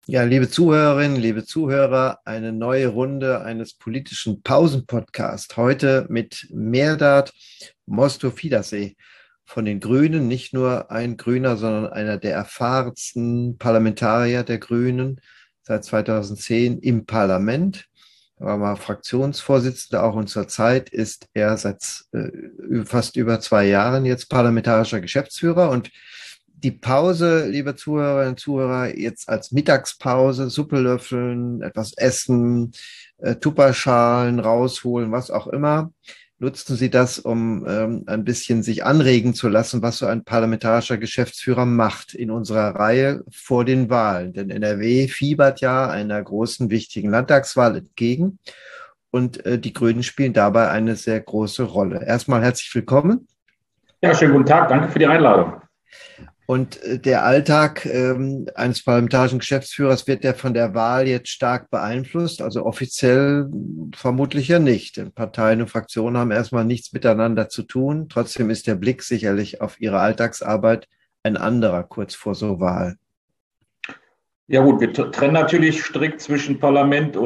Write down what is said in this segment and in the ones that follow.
Ja, liebe Zuhörerinnen, liebe Zuhörer, eine neue Runde eines politischen Pausen-Podcasts. Heute mit Mehrdad Mostofidasseh von den Grünen. Nicht nur ein Grüner, sondern einer der erfahrensten Parlamentarier der Grünen seit 2010 im Parlament. Er war mal Fraktionsvorsitzender auch und zurzeit ist er seit fast über 2 Jahren jetzt parlamentarischer Geschäftsführer. Und die Pause, liebe Zuhörerinnen und Zuhörer, jetzt als Mittagspause, Suppe löffeln, etwas essen, Tupperschalen rausholen, was auch immer. Nutzen Sie das, um ein bisschen sich anregen zu lassen, was so ein parlamentarischer Geschäftsführer macht in unserer Reihe vor den Wahlen. Denn NRW fiebert ja einer großen, wichtigen Landtagswahl entgegen und die Grünen spielen dabei eine sehr große Rolle. Erstmal herzlich willkommen. Ja, schönen guten Tag. Danke für die Einladung. Und der Alltag eines parlamentarischen Geschäftsführers wird ja von der Wahl jetzt stark beeinflusst, also offiziell vermutlich ja nicht. Denn Parteien und Fraktionen haben erstmal nichts miteinander zu tun. Trotzdem ist der Blick sicherlich auf ihre Alltagsarbeit ein anderer kurz vor so Wahl. Ja gut, wir trennen natürlich strikt zwischen Parlament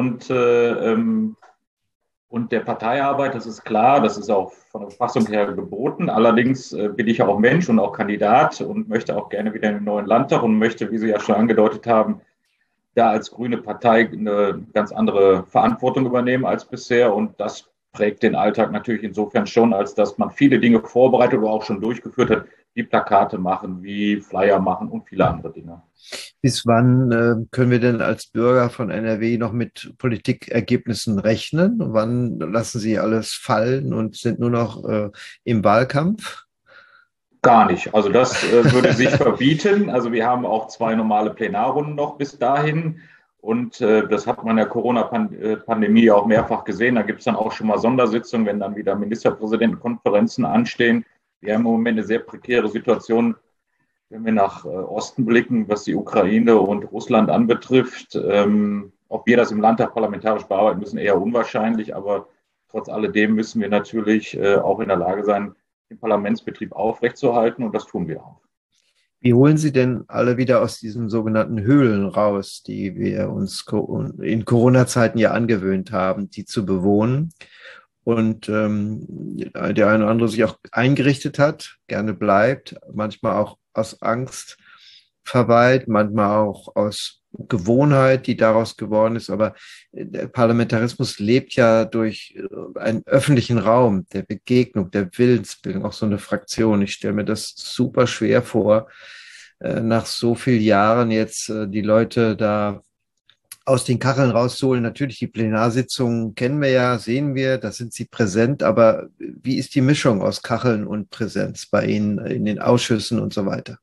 und der Parteiarbeit, das ist klar, das ist auch von der Verfassung her geboten. Allerdings bin ich ja auch Mensch und auch Kandidat und möchte auch gerne wieder in den neuen Landtag und möchte, wie Sie ja schon angedeutet haben, da als grüne Partei eine ganz andere Verantwortung übernehmen als bisher. Und das prägt den Alltag natürlich insofern schon, als dass man viele Dinge vorbereitet oder auch schon durchgeführt hat, wie Plakate machen, wie Flyer machen und viele andere Dinge. Bis wann können wir denn als Bürger von NRW noch mit Politikergebnissen rechnen? Wann lassen Sie alles fallen und sind nur noch im Wahlkampf? Gar nicht. Also das würde sich verbieten. Also wir haben auch 2 normale Plenarrunden noch bis dahin. Und das hat man in der Corona-Pandemie auch mehrfach gesehen. Da gibt es dann auch schon mal Sondersitzungen, wenn dann wieder Ministerpräsidentenkonferenzen anstehen. Wir haben im Moment eine sehr prekäre Situation, wenn wir nach Osten blicken, was die Ukraine und Russland anbetrifft. Ob wir das im Landtag parlamentarisch bearbeiten müssen, eher unwahrscheinlich. Aber trotz alledem müssen wir natürlich auch in der Lage sein, den Parlamentsbetrieb aufrechtzuerhalten und das tun wir auch. Wie holen Sie denn alle wieder aus diesen sogenannten Höhlen raus, die wir uns in Corona-Zeiten ja angewöhnt haben, die zu bewohnen? Und der eine oder andere sich auch eingerichtet hat, gerne bleibt, manchmal auch aus Angst verweilt, manchmal auch aus Gewohnheit, die daraus geworden ist. Aber der Parlamentarismus lebt ja durch einen öffentlichen Raum der Begegnung, der Willensbildung, auch so eine Fraktion. Ich stelle mir das super schwer vor, nach so vielen Jahren jetzt die Leute da aus den Kacheln rauszuholen. Natürlich, die Plenarsitzungen kennen wir ja, sehen wir, da sind sie präsent, aber wie ist die Mischung aus Kacheln und Präsenz bei Ihnen in den Ausschüssen und so weiter?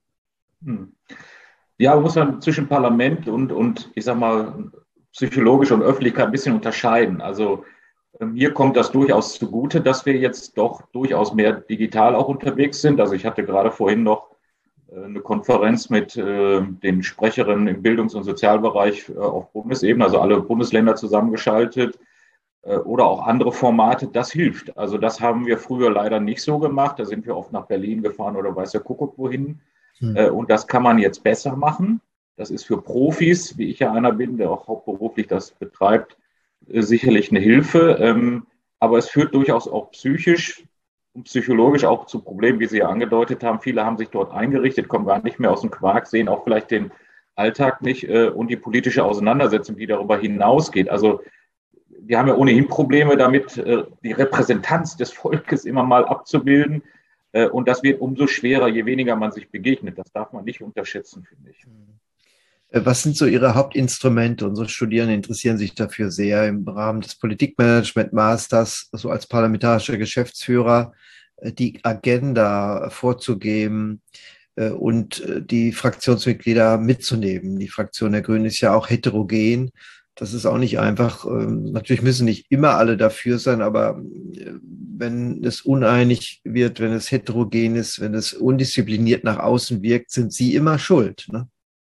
Ja, man muss man zwischen Parlament und ich sag mal, psychologisch und Öffentlichkeit ein bisschen unterscheiden. Also mir kommt das durchaus zugute, dass wir jetzt doch durchaus mehr digital auch unterwegs sind. Also ich hatte gerade vorhin noch eine Konferenz mit den Sprecherinnen im Bildungs- und Sozialbereich auf Bundesebene, also alle Bundesländer zusammengeschaltet oder auch andere Formate. Das hilft. Also das haben wir früher leider nicht so gemacht. Da sind wir oft nach Berlin gefahren oder weiß der Kuckuck wohin. Und das kann man jetzt besser machen. Das ist für Profis, wie ich ja einer bin, der auch hauptberuflich das betreibt, sicherlich eine Hilfe. Aber es führt durchaus auch psychisch und psychologisch auch zu Problemen, wie Sie ja angedeutet haben. Viele haben sich dort eingerichtet, kommen gar nicht mehr aus dem Quark, sehen auch vielleicht den Alltag nicht und die politische Auseinandersetzung, die darüber hinausgeht. Also wir haben ja ohnehin Probleme damit, die Repräsentanz des Volkes immer mal abzubilden. Und das wird umso schwerer, je weniger man sich begegnet. Das darf man nicht unterschätzen, finde ich. Was sind so Ihre Hauptinstrumente? Unsere Studierenden interessieren sich dafür sehr im Rahmen des Politikmanagement-Masters, so als parlamentarischer Geschäftsführer, die Agenda vorzugeben und die Fraktionsmitglieder mitzunehmen. Die Fraktion der Grünen ist ja auch heterogen. Das ist auch nicht einfach. Natürlich müssen nicht immer alle dafür sein, aber wenn es uneinig wird, wenn es heterogen ist, wenn es undiszipliniert nach außen wirkt, sind Sie immer schuld, ne?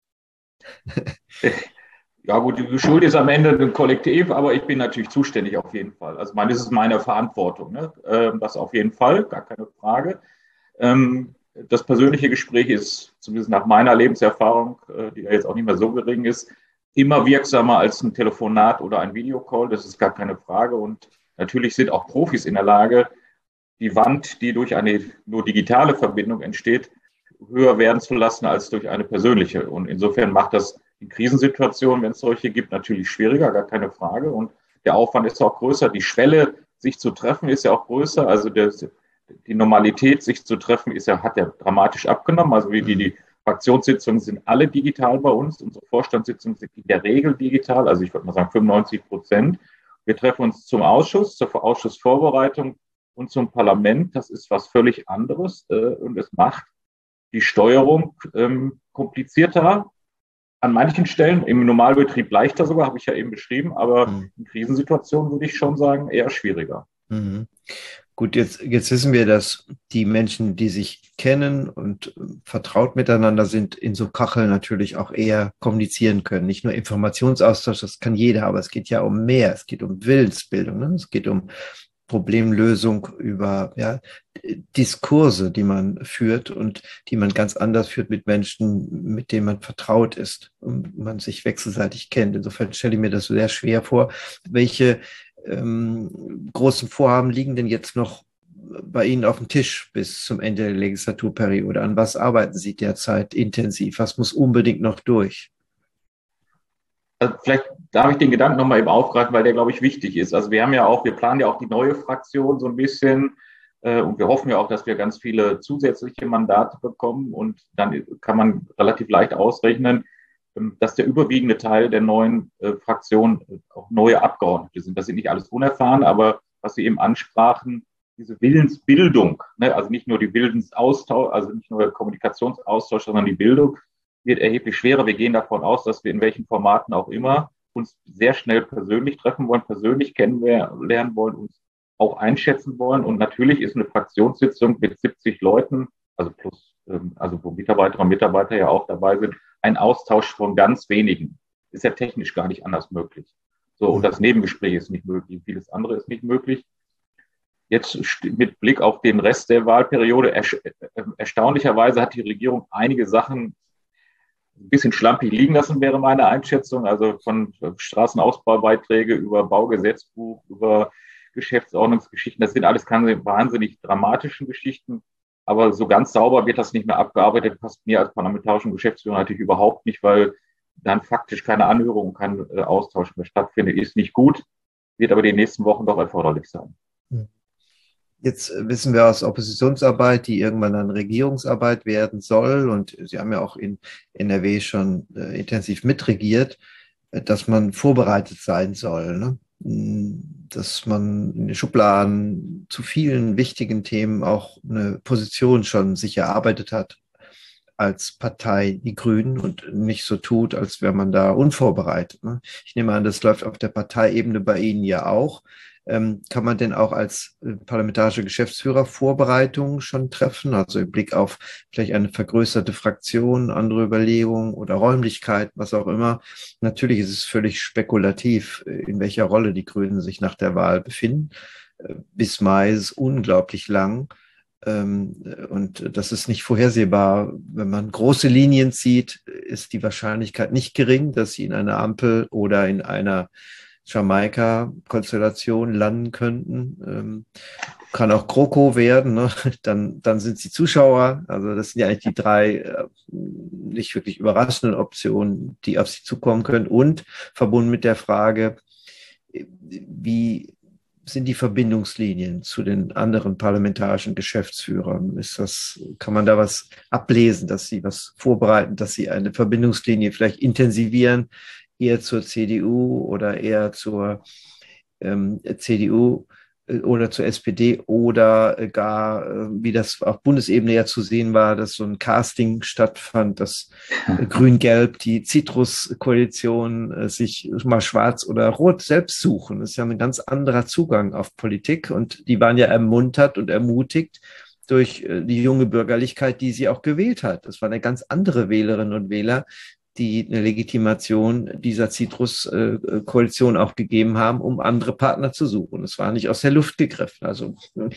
Ja gut, die Schuld ist am Ende ein Kollektiv, aber ich bin natürlich zuständig auf jeden Fall. Also das ist meine Verantwortung, ne? Das auf jeden Fall, gar keine Frage. Das persönliche Gespräch ist, zumindest nach meiner Lebenserfahrung, die ja jetzt auch nicht mehr so gering ist, immer wirksamer als ein Telefonat oder ein Videocall, das ist gar keine Frage. Und natürlich sind auch Profis in der Lage, die Wand, die durch eine nur digitale Verbindung entsteht, höher werden zu lassen als durch eine persönliche. Und insofern macht das in Krisensituationen, wenn es solche gibt, natürlich schwieriger, gar keine Frage. Und der Aufwand ist auch größer. Die Schwelle, sich zu treffen, ist ja auch größer. Also die Normalität, sich zu treffen, hat ja dramatisch abgenommen. Also die Fraktionssitzungen sind alle digital bei uns. Unsere Vorstandssitzungen sind in der Regel digital. Also ich würde mal sagen 95%. Wir treffen uns zum Ausschuss, zur Ausschussvorbereitung und zum Parlament. Das ist was völlig anderes. Und es macht die Steuerung komplizierter. An manchen Stellen, im Normalbetrieb leichter sogar, habe ich ja eben beschrieben, aber in Krisensituationen würde ich schon sagen, eher schwieriger. Mhm. Gut, jetzt wissen wir, dass die Menschen, die sich kennen und vertraut miteinander sind, in so Kacheln natürlich auch eher kommunizieren können. Nicht nur Informationsaustausch, das kann jeder, aber es geht ja um mehr. Es geht um Willensbildung, ne? Es geht um Problemlösung über Diskurse, die man führt und die man ganz anders führt mit Menschen, mit denen man vertraut ist und man sich wechselseitig kennt. Insofern stelle ich mir das sehr schwer vor. Welche großen Vorhaben liegen denn jetzt noch bei Ihnen auf dem Tisch bis zum Ende der Legislaturperiode? An was arbeiten Sie derzeit intensiv? Was muss unbedingt noch durch? Also vielleicht darf ich den Gedanken nochmal eben aufgreifen, weil der, glaube ich, wichtig ist. Also wir planen ja auch die neue Fraktion so ein bisschen und wir hoffen ja auch, dass wir ganz viele zusätzliche Mandate bekommen und dann kann man relativ leicht ausrechnen, dass der überwiegende Teil der neuen Fraktion auch neue Abgeordnete sind. Das sind nicht alles unerfahren, aber was Sie eben ansprachen, diese Willensbildung, ne, also nicht nur die Willensaustausch, also nicht nur der Kommunikationsaustausch, sondern die Bildung, wird erheblich schwerer. Wir gehen davon aus, dass wir in welchen Formaten auch immer uns sehr schnell persönlich treffen wollen, persönlich kennenlernen wollen, uns auch einschätzen wollen. Und natürlich ist eine Fraktionssitzung mit 70 Leuten, also plus, also wo Mitarbeiterinnen und Mitarbeiter ja auch dabei sind, ein Austausch von ganz wenigen. Ist ja technisch gar nicht anders möglich. So, und das Nebengespräch ist nicht möglich. Vieles andere ist nicht möglich. Jetzt mit Blick auf den Rest der Wahlperiode, erstaunlicherweise hat die Regierung einige Sachen ein bisschen schlampig liegen lassen, wäre meine Einschätzung. Also von Straßenausbaubeiträge über Baugesetzbuch, über Geschäftsordnungsgeschichten. Das sind alles keine wahnsinnig dramatischen Geschichten. Aber so ganz sauber wird das nicht mehr abgearbeitet. Passt mir als parlamentarischen Geschäftsführer natürlich überhaupt nicht, weil dann faktisch keine Anhörung, kein Austausch mehr stattfindet. Ist nicht gut, wird aber die nächsten Wochen doch erforderlich sein. Jetzt wissen wir aus Oppositionsarbeit, die irgendwann dann Regierungsarbeit werden soll, und Sie haben ja auch in NRW schon intensiv mitregiert, dass man vorbereitet sein soll, ne? Dass man in den Schubladen zu vielen wichtigen Themen auch eine Position schon sich erarbeitet hat als Partei, die Grünen, und nicht so tut, als wäre man da unvorbereitet, ne? Ich nehme an, das läuft auf der Parteiebene bei Ihnen ja auch. Kann man denn auch als parlamentarischer Geschäftsführer Vorbereitungen schon treffen? Also im Blick auf vielleicht eine vergrößerte Fraktion, andere Überlegungen oder Räumlichkeit, was auch immer. Natürlich ist es völlig spekulativ, in welcher Rolle die Grünen sich nach der Wahl befinden. Bis Mai ist es unglaublich lang. Und das ist nicht vorhersehbar. Wenn man große Linien zieht, ist die Wahrscheinlichkeit nicht gering, dass sie in einer Ampel oder in einer Jamaika-Konstellation landen könnten. Kann auch GroKo werden, ne? Dann sind sie Zuschauer. Also das sind ja eigentlich die drei nicht wirklich überraschenden Optionen, die auf sie zukommen können. Und verbunden mit der Frage, wie sind die Verbindungslinien zu den anderen parlamentarischen Geschäftsführern? Kann man da was ablesen, dass sie was vorbereiten, dass sie eine Verbindungslinie vielleicht intensivieren, eher zur CDU oder eher zur CDU oder zur SPD oder gar, wie das auf Bundesebene ja zu sehen war, dass so ein Casting stattfand, dass Grün-Gelb, die Citrus-Koalition, sich mal schwarz oder rot selbst suchen. Das ist ja ein ganz anderer Zugang auf Politik, und die waren ja ermuntert und ermutigt durch die junge Bürgerlichkeit, die sie auch gewählt hat. Das war eine ganz andere Wählerinnen und Wähler, die eine Legitimation dieser Citrus-Koalition auch gegeben haben, um andere Partner zu suchen. Es war nicht aus der Luft gegriffen. Also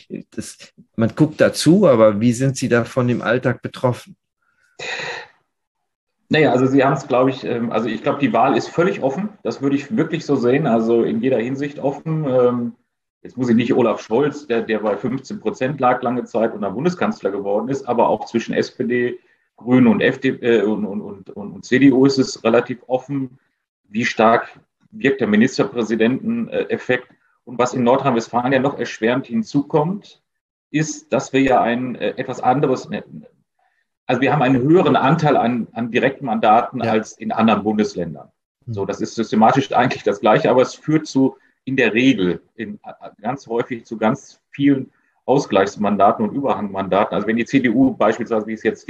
man guckt dazu, aber wie sind Sie davon im Alltag betroffen? Naja, also Sie haben es, glaube ich, also ich glaube, die Wahl ist völlig offen. Das würde ich wirklich so sehen, also in jeder Hinsicht offen. Jetzt muss ich nicht Olaf Scholz, der bei 15% lag lange Zeit und dann Bundeskanzler geworden ist, aber auch zwischen SPD, Grünen und FDP und CDU ist es relativ offen, wie stark wirkt der Ministerpräsidenteneffekt. Und was in Nordrhein-Westfalen ja noch erschwerend hinzukommt, ist, dass wir ja ein etwas anderes, also wir haben einen höheren Anteil an Direktmandaten Ja. als in anderen Bundesländern. So, das ist systematisch eigentlich das Gleiche, aber es führt zu in der Regel ganz häufig zu ganz vielen Ausgleichsmandaten und Überhangmandaten. Also wenn die CDU beispielsweise, wie es jetzt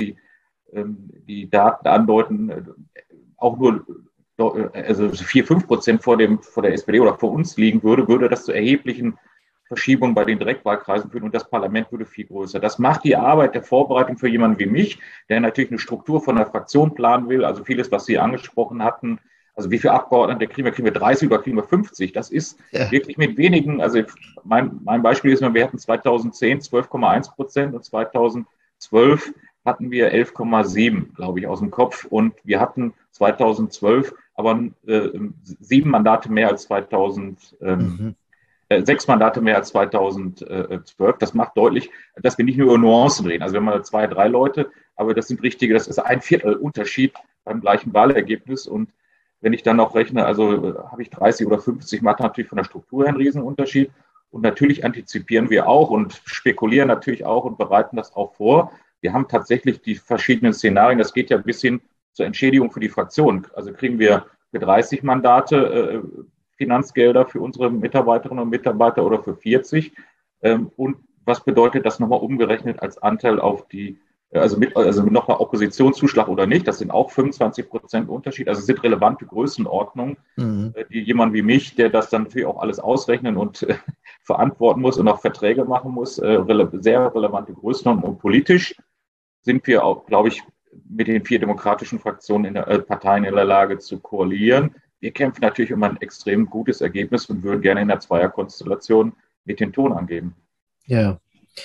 die Daten andeuten, auch nur also 4-5% vor der SPD oder vor uns liegen würde, würde das zu erheblichen Verschiebung bei den Direktwahlkreisen führen und das Parlament würde viel größer. Das macht die Arbeit der Vorbereitung für jemanden wie mich, der natürlich eine Struktur von der Fraktion planen will, also vieles, was Sie angesprochen hatten, also wie viele Abgeordnete kriegen wir 30 oder kriegen wir 50, das ist Ja. wirklich mit wenigen, also mein Beispiel ist, wir hatten 2010 12,1% und 2012 hatten wir 11,7, glaube ich, aus dem Kopf und wir hatten 2012 aber 7 Mandate mehr als 2000. Mhm. 6 Mandate mehr als 2012. Das macht deutlich, dass wir nicht nur über Nuancen reden. Also wir haben mal 2, 3 Leute, aber das ist ein Viertel Unterschied beim gleichen Wahlergebnis. Und wenn ich dann noch rechne, also habe ich 30 oder 50, macht natürlich von der Struktur her einen Riesenunterschied. Und natürlich antizipieren wir auch und spekulieren natürlich auch und bereiten das auch vor. Wir haben tatsächlich die verschiedenen Szenarien. Das geht ja bis hin zur Entschädigung für die Fraktion. Also kriegen wir für 30 Mandate Finanzgelder für unsere Mitarbeiterinnen und Mitarbeiter oder für 40. Und was bedeutet das nochmal umgerechnet als Anteil auf die, also nochmal Oppositionszuschlag oder nicht? Das sind auch 25% Unterschied. Also es sind relevante Größenordnungen, die jemand wie mich, der das dann natürlich auch alles ausrechnen und verantworten muss und auch Verträge machen muss, sehr relevante Größenordnungen. Und politisch sind wir auch, glaube ich, mit den 4 demokratischen Fraktionen Parteien in der Lage zu koalieren. Wir kämpfen natürlich um ein extrem gutes Ergebnis und würden gerne in der Zweierkonstellation mit den Ton angeben. Ja,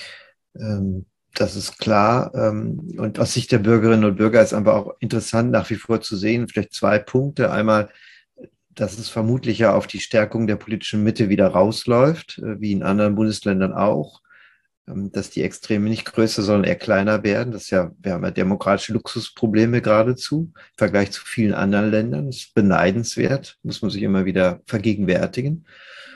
das ist klar. Und aus Sicht der Bürgerinnen und Bürger ist aber auch interessant, nach wie vor zu sehen, vielleicht 2 Punkte. Einmal, dass es vermutlich ja auf die Stärkung der politischen Mitte wieder rausläuft, wie in anderen Bundesländern auch, dass die Extreme nicht größer, sondern eher kleiner werden. Wir haben ja demokratische Luxusprobleme geradezu im Vergleich zu vielen anderen Ländern. Das ist beneidenswert, muss man sich immer wieder vergegenwärtigen.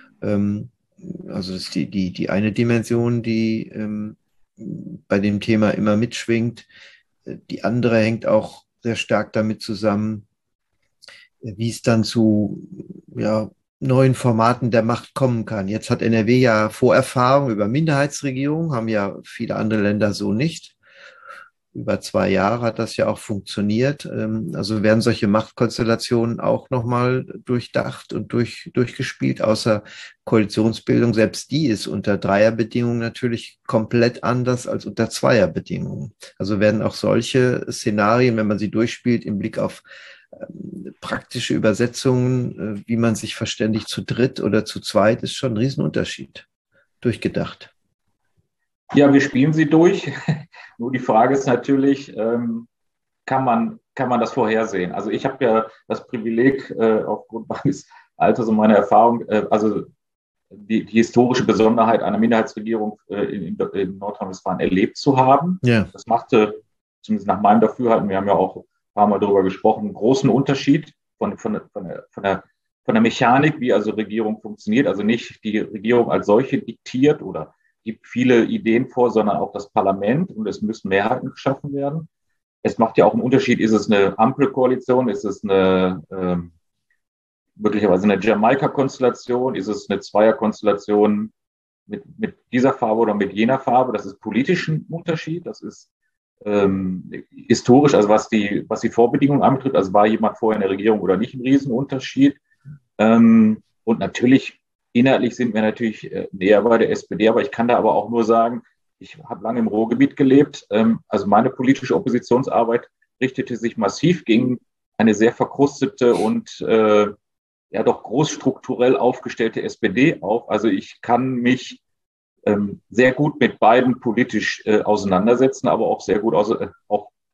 Also das ist die eine Dimension, die bei dem Thema immer mitschwingt. Die andere hängt auch sehr stark damit zusammen, wie es dann zu neuen Formaten der Macht kommen kann. Jetzt hat NRW ja Vorerfahrung über Minderheitsregierung, haben ja viele andere Länder so nicht. Über 2 Jahre hat das ja auch funktioniert. Also werden solche Machtkonstellationen auch nochmal durchdacht und durchgespielt, außer Koalitionsbildung. Selbst die ist unter Dreierbedingungen natürlich komplett anders als unter Zweierbedingungen. Also werden auch solche Szenarien, wenn man sie durchspielt, im Blick auf praktische Übersetzungen, wie man sich verständigt zu dritt oder zu zweit, ist schon ein Riesenunterschied. Durchgedacht. Ja, wir spielen sie durch. Nur die Frage ist natürlich, kann man das vorhersehen? Also ich habe ja das Privileg, aufgrund meines Alters und meiner Erfahrung, also die historische Besonderheit einer Minderheitsregierung in Nordrhein-Westfalen erlebt zu haben. Ja. Das machte, zumindest nach meinem Dafürhalten, wir haben ja auch ein paar Mal darüber gesprochen, einen großen Unterschied von der Mechanik, wie also Regierung funktioniert. Also nicht die Regierung als solche diktiert oder gibt viele Ideen vor, sondern auch das Parlament, und es müssen Mehrheiten geschaffen werden. Es macht ja auch einen Unterschied, ist es eine Ampelkoalition, ist es möglicherweise eine Jamaika-Konstellation, ist es eine Zweierkonstellation mit dieser Farbe oder mit jener Farbe. Das ist politisch ein Unterschied, das ist historisch, also was die Vorbedingungen anbetrifft, also war jemand vorher in der Regierung oder nicht, ein Riesenunterschied. Und natürlich, inhaltlich sind wir natürlich näher bei der SPD, aber ich kann da aber auch nur sagen, ich habe lange im Ruhrgebiet gelebt. Also meine politische Oppositionsarbeit richtete sich massiv gegen eine sehr verkrustete und doch großstrukturell aufgestellte SPD auf. Also ich kann mich sehr gut mit beiden politisch auseinandersetzen, aber auch sehr gut auch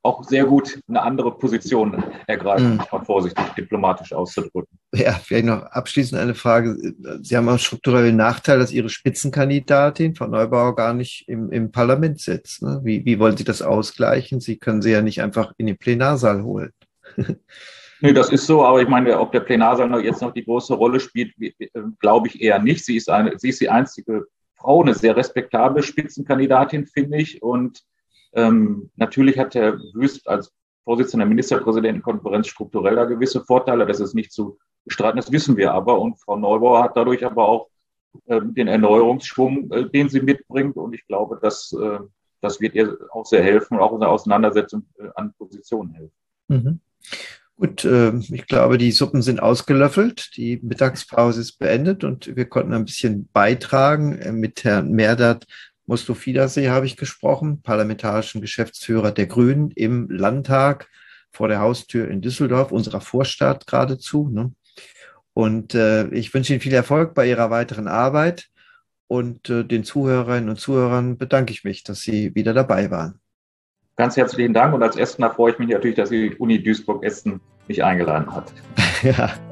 auch sehr gut eine andere Position ergreifen, um mal vorsichtig diplomatisch auszudrücken. Ja, vielleicht noch abschließend eine Frage. Sie haben auch einen strukturellen Nachteil, dass Ihre Spitzenkandidatin, Frau Neubauer, gar nicht im Parlament sitzt. Ne? Wie wollen Sie das ausgleichen? Sie können sie ja nicht einfach in den Plenarsaal holen. Nee, das ist so, aber ich meine, ob der Plenarsaal jetzt noch die große Rolle spielt, glaube ich eher nicht. Sie ist die einzige Frau, eine sehr respektable Spitzenkandidatin, finde ich. Und natürlich hat Herr Wüst als Vorsitzender der Ministerpräsidentenkonferenz strukturell da gewisse Vorteile. Das ist nicht zu bestreiten, das wissen wir aber. Und Frau Neubauer hat dadurch aber auch den Erneuerungsschwung, den sie mitbringt. Und ich glaube, das wird ihr auch sehr helfen und auch in der Auseinandersetzung an Positionen helfen. Mhm. Gut, ich glaube, die Suppen sind ausgelöffelt, die Mittagspause ist beendet und wir konnten ein bisschen beitragen. Mit Herrn Mehrdad Mostofidaseh habe ich gesprochen, parlamentarischen Geschäftsführer der Grünen im Landtag vor der Haustür in Düsseldorf, unserer Vorstadt geradezu. Ne? Und ich wünsche Ihnen viel Erfolg bei Ihrer weiteren Arbeit und den Zuhörerinnen und Zuhörern bedanke ich mich, dass Sie wieder dabei waren. Ganz herzlichen Dank und als Essener freue ich mich natürlich, dass die Uni Duisburg-Essen mich eingeladen hat. Ja.